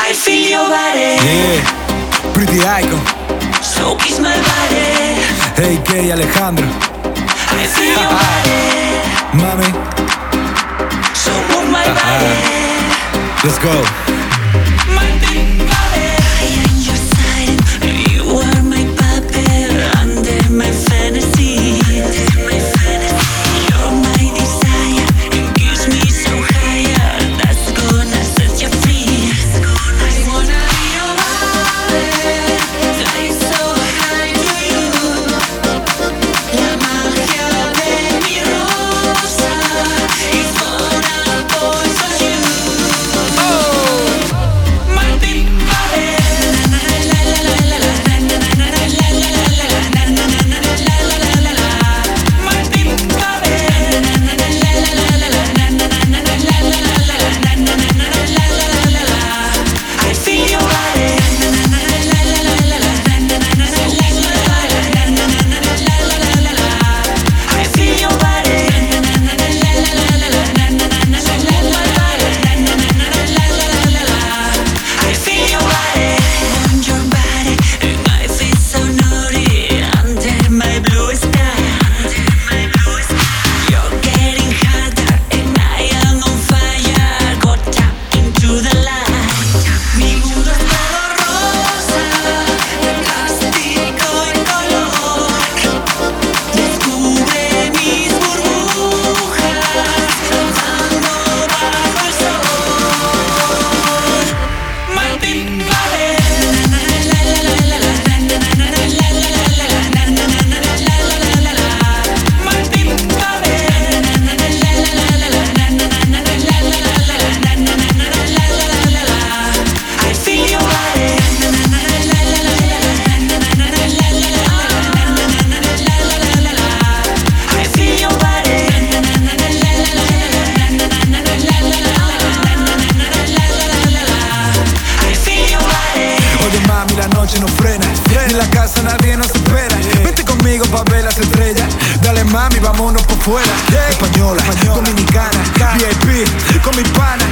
I feel your body. Yeah, pretty icon. So kiss my body. Hey, Kay, Alejandro. I feel your body. Mami, So move my body. let's go. My big body. I am your side. You are my puppet under my fantasy. You're my desire. It gives me so higher. That's gonna set you free. I wanna be your body. Fly so high to you. La magia de mi rosa is gonna poison you. My big body. La la la la la la la la la la la la la la. My big body. La la la la la la la la la. I feel your body. La la la la la la la la. I feel your body. I feel your body on your body, and I feel so naughty under my blue sky. You're getting hotter, and I am on fire. Got tap into the light. Mi mundo es todo rosa, plástico en color. Descubre mis burbujas, danzando bajo el sol. My big body. La la la la la la la la la. My big body. La la la la la la. I feel your body. La la la la la. I feel your body. I feel your body. Oye, mami, la noche no frena. En la casa nadie nos espera. Vente conmigo pa' ver las estrellas. Dale, mami, vámonos por fuera. Española, dominicana, VIP, con mi pana.